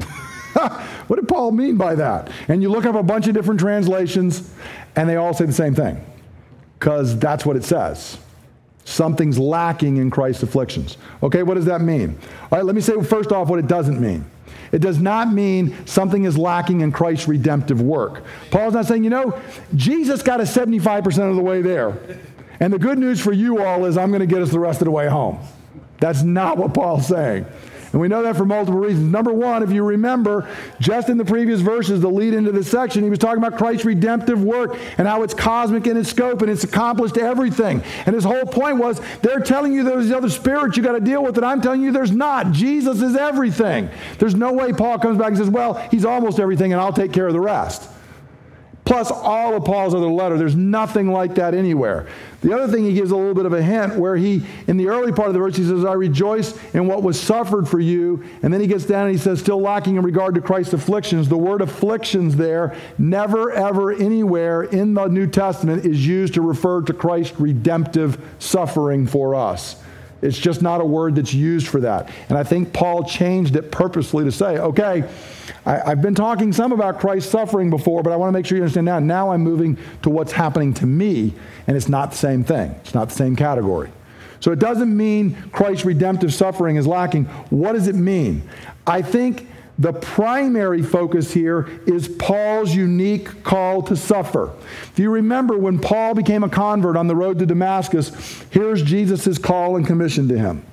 What did Paul mean by that? And you look up a bunch of different translations, and they all say the same thing, because that's what it says. Something's lacking in Christ's afflictions. Okay, what does that mean? All right, let me say first off what it doesn't mean. It does not mean something is lacking in Christ's redemptive work. Paul's not saying, you know, Jesus got us seventy-five percent of the way there. And the good news for you all is I'm going to get us the rest of the way home. That's not what Paul's saying. And we know that for multiple reasons. Number one, if you remember, just in the previous verses, the lead into this section, he was talking about Christ's redemptive work and how it's cosmic in its scope and it's accomplished everything. And his whole point was, they're telling you there's the other spirits you got to deal with, and I'm telling you there's not. Jesus is everything. There's no way Paul comes back and says, well, he's almost everything and I'll take care of the rest. Plus all of Paul's other letter. There's nothing like that anywhere. The other thing, he gives a little bit of a hint where he, in the early part of the verse, he says, I rejoice in what was suffered for you. And then he gets down and he says, still lacking in regard to Christ's afflictions. The word afflictions there, never, ever, anywhere in the New Testament is used to refer to Christ's redemptive suffering for us. It's just not a word that's used for that. And I think Paul changed it purposely to say, okay, I, I've been talking some about Christ's suffering before, but I want to make sure you understand now. Now I'm moving to what's happening to me, and it's not the same thing. It's not the same category. So it doesn't mean Christ's redemptive suffering is lacking. What does it mean? I think the primary focus here is Paul's unique call to suffer. If you remember, when Paul became a convert on the road to Damascus, here's Jesus' call and commission to him.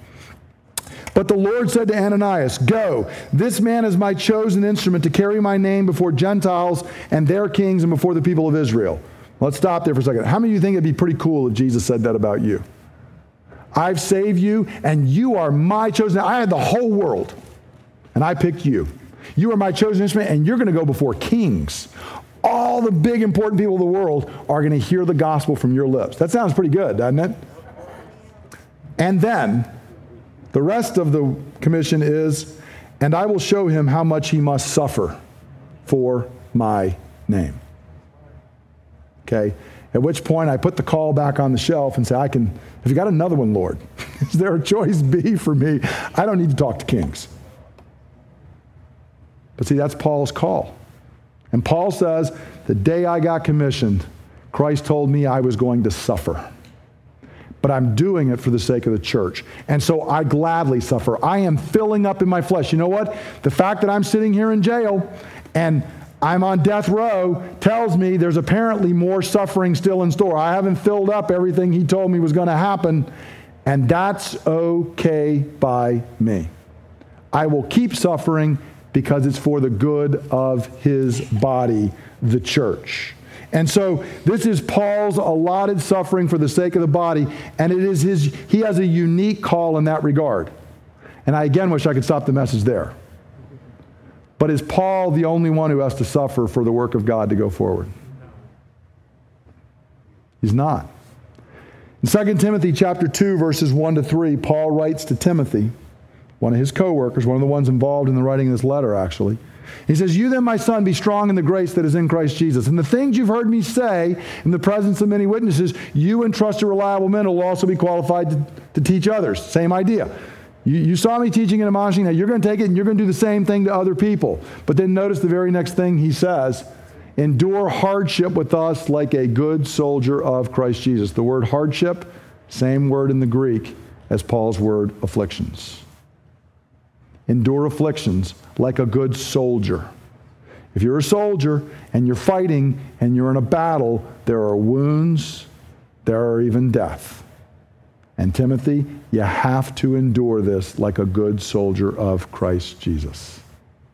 But the Lord said to Ananias, go, this man is my chosen instrument to carry my name before Gentiles and their kings and before the people of Israel. Let's stop there for a second. How many of you think it'd be pretty cool if Jesus said that about you? I've saved you, and you are my chosen. I had the whole world, and I picked you. You are my chosen instrument, and you're going to go before kings. All the big, important people of the world are going to hear the gospel from your lips. That sounds pretty good, doesn't it? And then, the rest of the commission is, and I will show him how much he must suffer for my name. Okay? At which point, I put the call back on the shelf and say, I can, have you got another one, Lord? Is there a choice B for me? I don't need to talk to kings. But see, that's Paul's call. And Paul says, the day I got commissioned, Christ told me I was going to suffer. But I'm doing it for the sake of the church. And so I gladly suffer. I am filling up in my flesh. You know what? The fact that I'm sitting here in jail and I'm on death row tells me there's apparently more suffering still in store. I haven't filled up everything he told me was going to happen. And that's okay by me. I will keep suffering because it's for the good of his body, the church. And so this is Paul's allotted suffering for the sake of the body, and it is his, he has a unique call in that regard. And I again wish I could stop the message there. But is Paul the only one who has to suffer for the work of God to go forward? He's not. In Second Timothy chapter two, verses one to three, Paul writes to Timothy, one of his co-workers, one of the ones involved in the writing of this letter, actually. He says, you then, my son, be strong in the grace that is in Christ Jesus. And the things you've heard me say in the presence of many witnesses, you entrust to reliable men who will also be qualified to, to teach others. Same idea. You, you saw me teaching and admonishing. Now you're going to take it and you're going to do the same thing to other people. But then notice the very next thing he says, endure hardship with us like a good soldier of Christ Jesus. The word hardship, same word in the Greek as Paul's word afflictions. Endure afflictions like a good soldier. If you're a soldier and you're fighting and you're in a battle, there are wounds, there are even death. And Timothy, you have to endure this like a good soldier of Christ Jesus.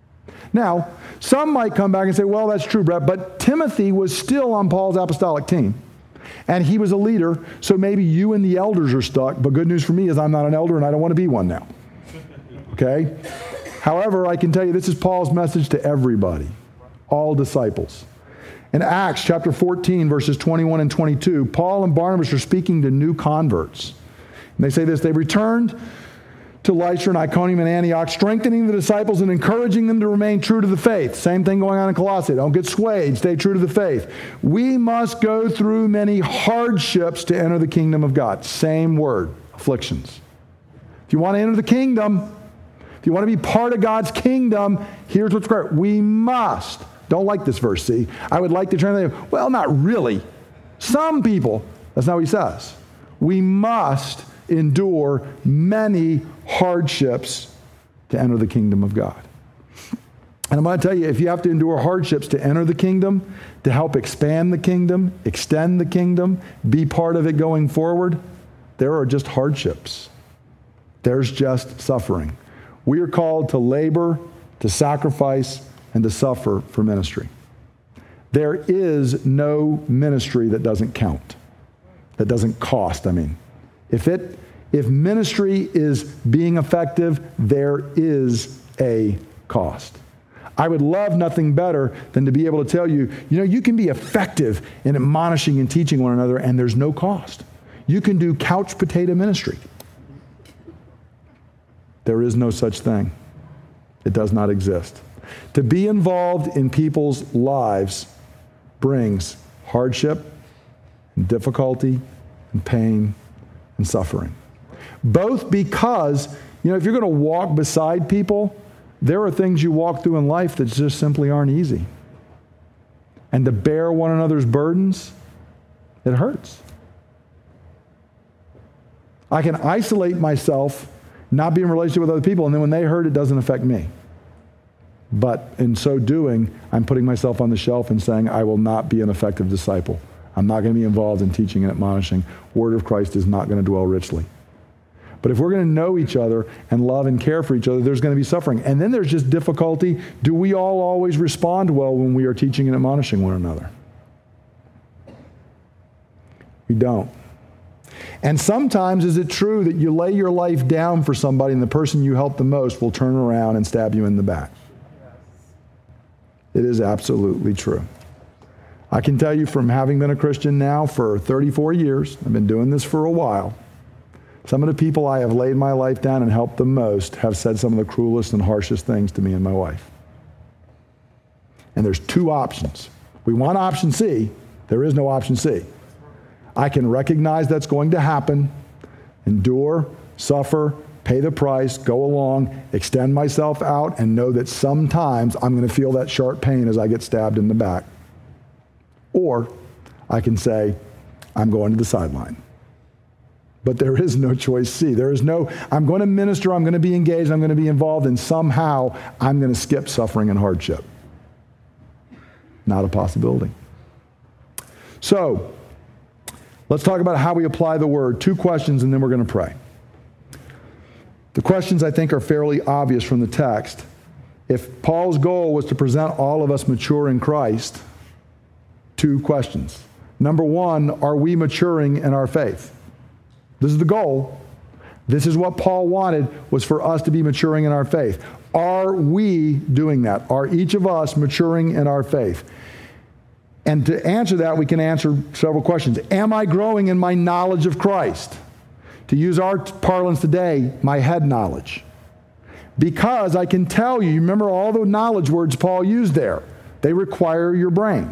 Now, some might come back and say, well, that's true, Brett, but Timothy was still on Paul's apostolic team. And he was a leader, so maybe you and the elders are stuck. But good news for me is I'm not an elder and I don't want to be one now. Okay? However, I can tell you this is Paul's message to everybody, all disciples. In Acts chapter fourteen, verses twenty-one and twenty-two, Paul and Barnabas are speaking to new converts. And they say this, they returned to Lystra and Iconium and Antioch, strengthening the disciples and encouraging them to remain true to the faith. Same thing going on in Colossae. Don't get swayed. Stay true to the faith. We must go through many hardships to enter the kingdom of God. Same word, afflictions. If you want to enter the kingdom, if you want to be part of God's kingdom, here's what's required. We must. Don't like this verse, see? I would like to translate it. Well, not really. Some people, that's not what he says. We must endure many hardships to enter the kingdom of God. And I'm going to tell you, if you have to endure hardships to enter the kingdom, to help expand the kingdom, extend the kingdom, be part of it going forward, there are just hardships. There's just suffering. We are called to labor, to sacrifice, and to suffer for ministry. There is no ministry that doesn't count, that doesn't cost, I mean. If it, if ministry is being effective, there is a cost. I would love nothing better than to be able to tell you, you know, you can be effective in admonishing and teaching one another, and there's no cost. You can do couch potato ministry. There is no such thing. It does not exist. To be involved in people's lives brings hardship and difficulty and pain and suffering. Both because, you know, if you're going to walk beside people, there are things you walk through in life that just simply aren't easy. And to bear one another's burdens, it hurts. I can isolate myself, not be in relationship with other people, and then when they hurt, it doesn't affect me. But in so doing, I'm putting myself on the shelf and saying, I will not be an effective disciple. I'm not going to be involved in teaching and admonishing. Word of Christ is not going to dwell richly. But if we're going to know each other and love and care for each other, there's going to be suffering. And then there's just difficulty. Do we all always respond well when we are teaching and admonishing one another? We don't. And sometimes is it true that you lay your life down for somebody and the person you help the most will turn around and stab you in the back? It is absolutely true. I can tell you from having been a Christian now for thirty-four years, I've been doing this for a while, some of the people I have laid my life down and helped the most have said some of the cruelest and harshest things to me and my wife. And there's two options. We want option C. There is no option C. I can recognize that's going to happen, endure, suffer, pay the price, go along, extend myself out, and know that sometimes I'm going to feel that sharp pain as I get stabbed in the back. Or I can say, I'm going to the sideline. But there is no choice C. There is no, I'm going to minister, I'm going to be engaged, I'm going to be involved, and somehow I'm going to skip suffering and hardship. Not a possibility. So, let's talk about how we apply the word. Two questions, and then we're going to pray. The questions, I think, are fairly obvious from the text. If Paul's goal was to present all of us mature in Christ, two questions. Number one, are we maturing in our faith? This is the goal. This is what Paul wanted, was for us to be maturing in our faith. Are we doing that? Are each of us maturing in our faith? And to answer that, we can answer several questions. Am I growing in my knowledge of Christ? To use our parlance today, my head knowledge. Because I can tell you, you remember all the knowledge words Paul used there. They require your brain.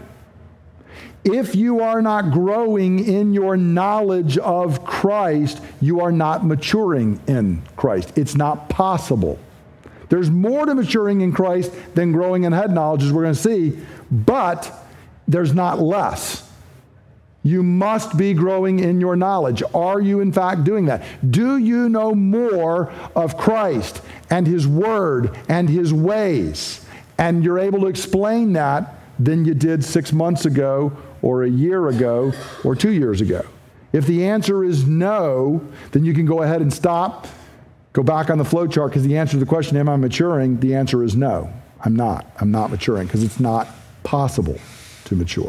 If you are not growing in your knowledge of Christ, you are not maturing in Christ. It's not possible. There's more to maturing in Christ than growing in head knowledge, as we're going to see, but there's not less. You must be growing in your knowledge. Are you, in fact, doing that? Do you know more of Christ and His Word and His ways? And you're able to explain that than you did six months ago or a year ago or two years ago. If the answer is no, then you can go ahead and stop, go back on the flow chart, because the answer to the question, am I maturing? The answer is no. I'm not. I'm not maturing because it's not possible to mature.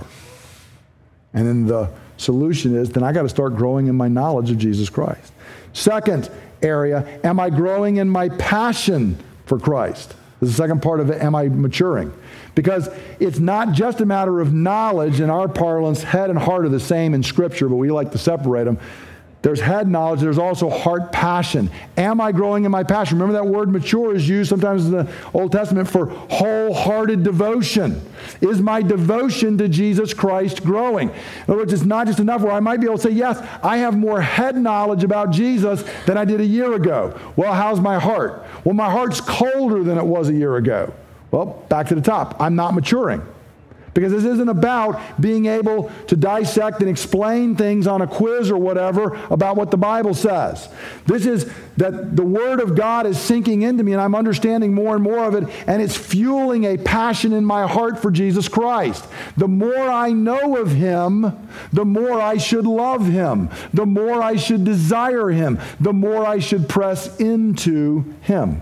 And then the solution is, then I got to start growing in my knowledge of Jesus Christ. Second area, am I growing in my passion for Christ? This is the second part of it, am I maturing? Because it's not just a matter of knowledge. In our parlance, head and heart are the same in Scripture, but we like to separate them. There's head knowledge, there's also heart passion. Am I growing in my passion? Remember that word mature is used sometimes in the Old Testament for wholehearted devotion. Is my devotion to Jesus Christ growing? In other words, it's not just enough where I might be able to say, yes, I have more head knowledge about Jesus than I did a year ago. Well, how's my heart? Well, my heart's colder than it was a year ago. Well, back to the top. I'm not maturing. Because this isn't about being able to dissect and explain things on a quiz or whatever about what the Bible says. This is that the Word of God is sinking into me and I'm understanding more and more of it, and it's fueling a passion in my heart for Jesus Christ. The more I know of Him, the more I should love Him. The more I should desire Him. The more I should press into Him.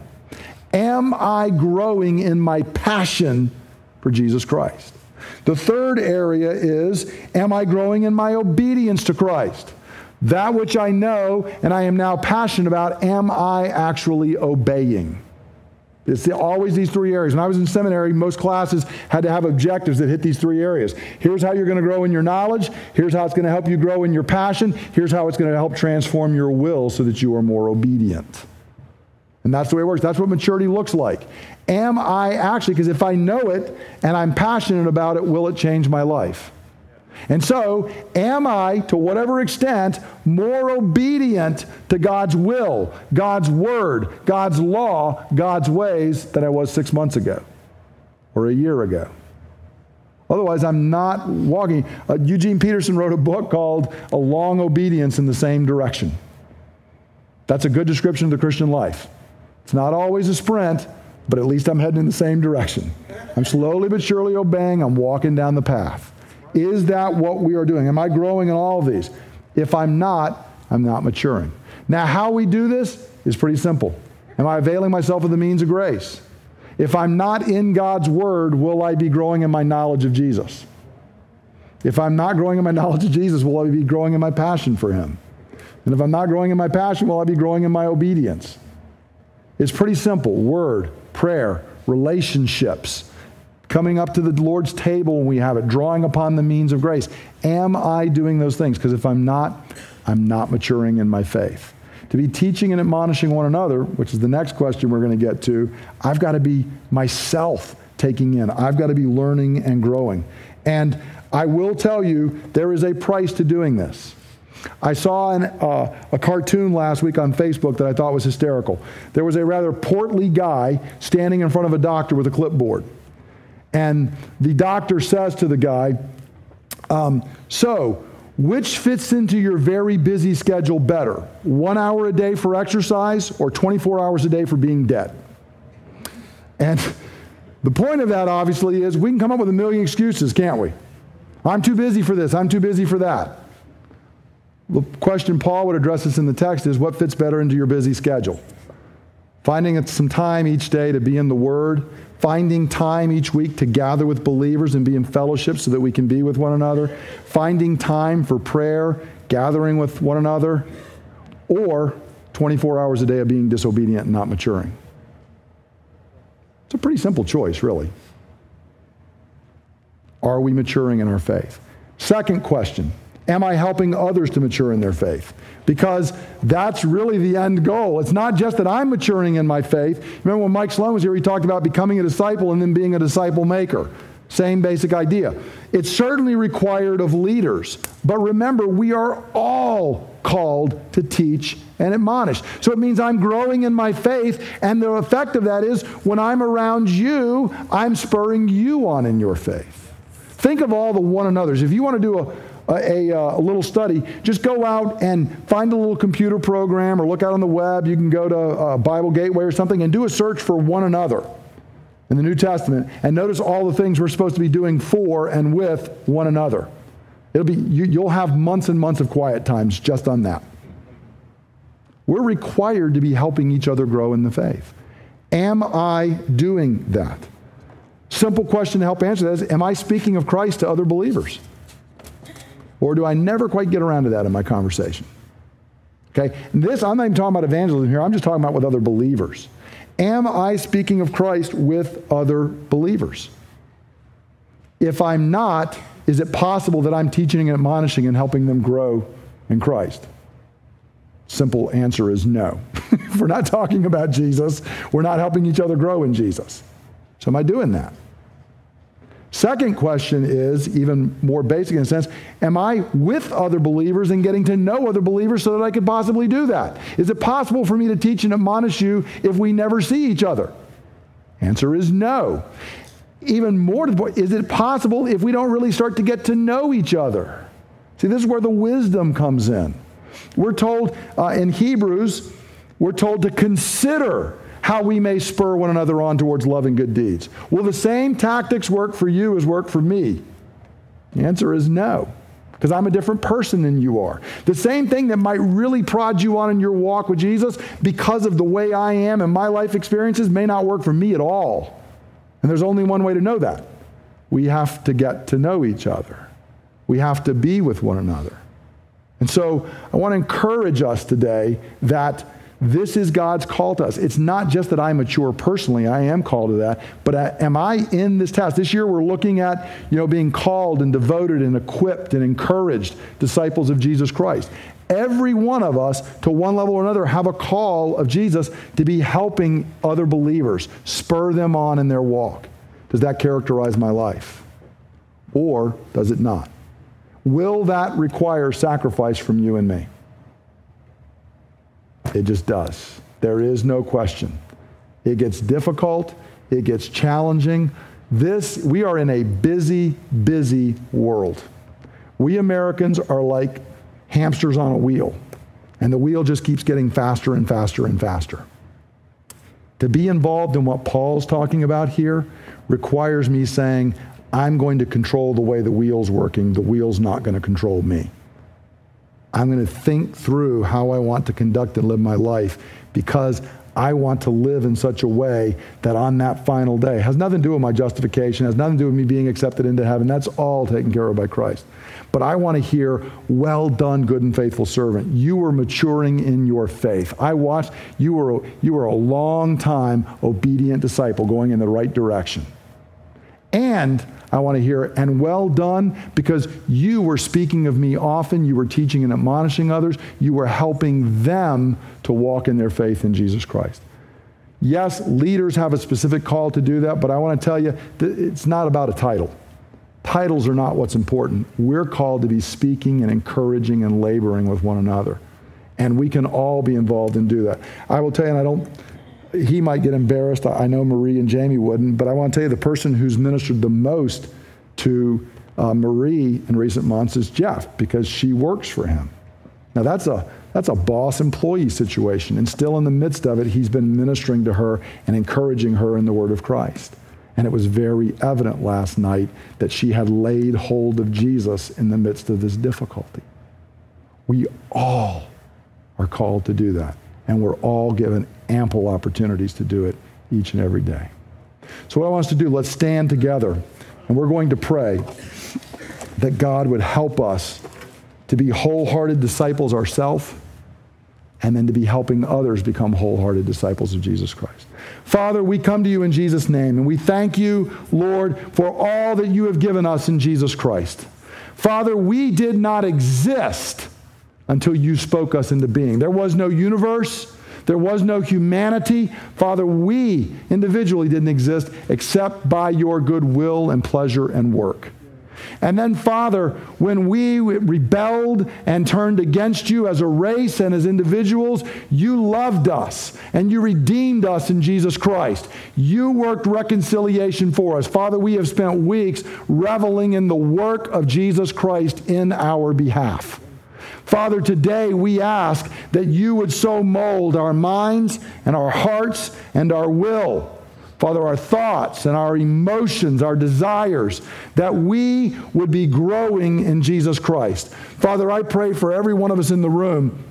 Am I growing in my passion for Jesus Christ? The third area is, am I growing in my obedience to Christ? That which I know and I am now passionate about, am I actually obeying? It's the, always these three areas. When I was in seminary, most classes had to have objectives that hit these three areas. Here's how you're going to grow in your knowledge. Here's how it's going to help you grow in your passion. Here's how it's going to help transform your will so that you are more obedient. And that's the way it works. That's what maturity looks like. Am I actually, because if I know it and I'm passionate about it, will it change my life? And so, am I, to whatever extent, more obedient to God's will, God's word, God's law, God's ways than I was six months ago or a year ago? Otherwise, I'm not walking. Uh, Eugene Peterson wrote a book called A Long Obedience in the Same Direction. That's a good description of the Christian life. It's not always a sprint, but at least I'm heading in the same direction. I'm slowly but surely obeying. I'm walking down the path. Is that what we are doing? Am I growing in all of these? If I'm not, I'm not maturing. Now, how we do this is pretty simple. Am I availing myself of the means of grace? If I'm not in God's Word, will I be growing in my knowledge of Jesus? If I'm not growing in my knowledge of Jesus, will I be growing in my passion for Him? And if I'm not growing in my passion, will I be growing in my obedience? It's pretty simple. Word, prayer, relationships, coming up to the Lord's table when we have it, drawing upon the means of grace. Am I doing those things? Because if I'm not, I'm not maturing in my faith. To be teaching and admonishing one another, which is the next question we're going to get to, I've got to be myself taking in. I've got to be learning and growing. And I will tell you, there is a price to doing this. I saw an, uh, a cartoon last week on Facebook that I thought was hysterical. There was a rather portly guy standing in front of a doctor with a clipboard. And the doctor says to the guy, um, so, which fits into your very busy schedule better? One hour a day for exercise or twenty-four hours a day for being dead? And the point of that, obviously, is we can come up with a million excuses, can't we? I'm too busy for this. I'm too busy for that. The question Paul would address us in the text is, what fits better into your busy schedule? Finding some time each day to be in the Word, finding time each week to gather with believers and be in fellowship so that we can be with one another, finding time for prayer, gathering with one another, or twenty-four hours a day of being disobedient and not maturing. It's a pretty simple choice, really. Are we maturing in our faith? Second question. Am I helping others to mature in their faith? Because that's really the end goal. It's not just that I'm maturing in my faith. Remember when Mike Sloan was here, he talked about becoming a disciple and then being a disciple maker. Same basic idea. It's certainly required of leaders. But remember, we are all called to teach and admonish. So it means I'm growing in my faith, and the effect of that is when I'm around you, I'm spurring you on in your faith. Think of all the one another's. If you want to do a A, a, a little study, just go out and find a little computer program or look out on the web. You can go to uh, Bible Gateway or something and do a search for one another in the New Testament and notice all the things we're supposed to be doing for and with one another. It'll be you, you'll have months and months of quiet times just on that. We're required to be helping each other grow in the faith. Am I doing that? Simple question to help answer that is, am I speaking of Christ to other believers? Or do I never quite get around to that in my conversation? Okay, and this, I'm not even talking about evangelism here. I'm just talking about with other believers. Am I speaking of Christ with other believers? If I'm not, is it possible that I'm teaching and admonishing and helping them grow in Christ? Simple answer is no. If we're not talking about Jesus, we're not helping each other grow in Jesus. So am I doing that? Second question is, even more basic in a sense, am I with other believers and getting to know other believers so that I could possibly do that? Is it possible for me to teach and admonish you if we never see each other? Answer is no. Even more to the point, is it possible if we don't really start to get to know each other? See, this is where the wisdom comes in. We're told uh, in Hebrews, we're told to consider how we may spur one another on towards love and good deeds. Will the same tactics work for you as work for me? The answer is no, because I'm a different person than you are. The same thing that might really prod you on in your walk with Jesus, because of the way I am and my life experiences, may not work for me at all. And there's only one way to know that. We have to get to know each other. We have to be with one another. And so I want to encourage us today that this is God's call to us. It's not just that I mature personally. I am called to that. But am I in this task? This year we're looking at, you know, being called and devoted and equipped and encouraged disciples of Jesus Christ. Every one of us, to one level or another, have a call of Jesus to be helping other believers, spur them on in their walk. Does that characterize my life? Or does it not? Will that require sacrifice from you and me? It just does. There is no question. It gets difficult. It gets challenging. This, we are in a busy, busy world. We Americans are like hamsters on a wheel, and the wheel just keeps getting faster and faster and faster. To be involved in what Paul's talking about here requires me saying, I'm going to control the way the wheel's working. The wheel's not going to control me. I'm going to think through how I want to conduct and live my life, because I want to live in such a way that on that final day, has nothing to do with my justification, has nothing to do with me being accepted into heaven. That's all taken care of by Christ. But I want to hear, well done, good and faithful servant. You were maturing in your faith. I watched, you were, you were a long time obedient disciple going in the right direction. And I want to hear, and well done, because you were speaking of me often, you were teaching and admonishing others, you were helping them to walk in their faith in Jesus Christ. Yes, leaders have a specific call to do that, but I want to tell you that it's not about a title. Titles are not what's important. We're called to be speaking and encouraging and laboring with one another. And we can all be involved and do that. I will tell you, and I don't, he might get embarrassed. I know Marie and Jamie wouldn't, but I want to tell you the person who's ministered the most to uh, Marie in recent months is Jeff, because she works for him. Now that's a that's a boss-employee situation, and still in the midst of it, he's been ministering to her and encouraging her in the Word of Christ. And it was very evident last night that she had laid hold of Jesus in the midst of this difficulty. We all are called to do that, and we're all given ample opportunities to do it each and every day. So what I want us to do, let's stand together, and we're going to pray that God would help us to be wholehearted disciples ourselves, and then to be helping others become wholehearted disciples of Jesus Christ. Father, we come to you in Jesus' name, and we thank you, Lord, for all that you have given us in Jesus Christ. Father, we did not exist until you spoke us into being. There was no universe. There was no humanity. Father, we individually didn't exist except by your good will and pleasure and work. And then, Father, when we rebelled and turned against you as a race and as individuals, you loved us and you redeemed us in Jesus Christ. You worked reconciliation for us. Father, we have spent weeks reveling in the work of Jesus Christ in our behalf. Father, today we ask that you would so mold our minds and our hearts and our will, Father, our thoughts and our emotions, our desires, that we would be growing in Jesus Christ. Father, I pray for every one of us in the room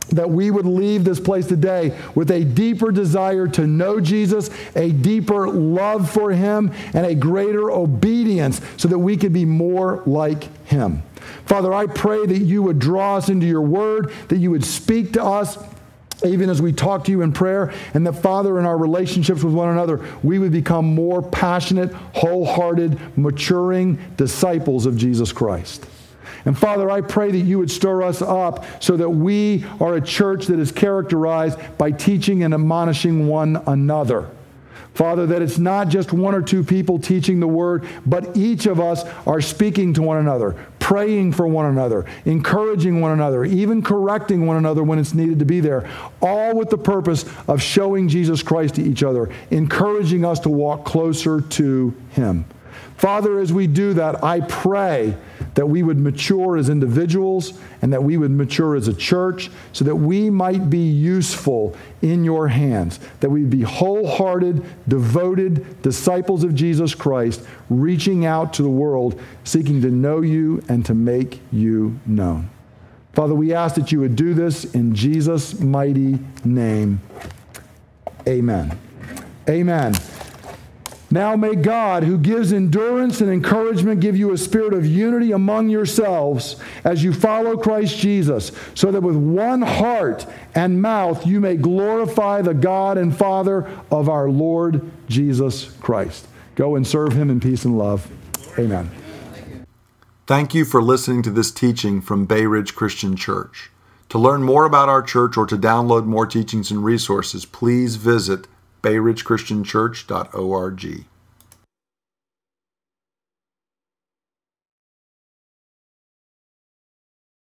that we would leave this place today with a deeper desire to know Jesus, a deeper love for him, and a greater obedience so that we could be more like him. Father, I pray that you would draw us into your word, that you would speak to us even as we talk to you in prayer, and that, Father, in our relationships with one another, we would become more passionate, wholehearted, maturing disciples of Jesus Christ. And Father, I pray that you would stir us up so that we are a church that is characterized by teaching and admonishing one another. Father, that it's not just one or two people teaching the word, but each of us are speaking to one another, praying for one another, encouraging one another, even correcting one another when it's needed to be there, all with the purpose of showing Jesus Christ to each other, encouraging us to walk closer to him. Father, as we do that, I pray that we would mature as individuals and that we would mature as a church so that we might be useful in your hands, that we would be wholehearted, devoted disciples of Jesus Christ, reaching out to the world, seeking to know you and to make you known. Father, we ask that you would do this in Jesus' mighty name. Amen. Amen. Now may God, who gives endurance and encouragement, give you a spirit of unity among yourselves as you follow Christ Jesus, so that with one heart and mouth you may glorify the God and Father of our Lord Jesus Christ. Go and serve him in peace and love. Amen. Thank you for listening to this teaching from Bay Ridge Christian Church. To learn more about our church or to download more teachings and resources, please visit bay ridge christian church dot org.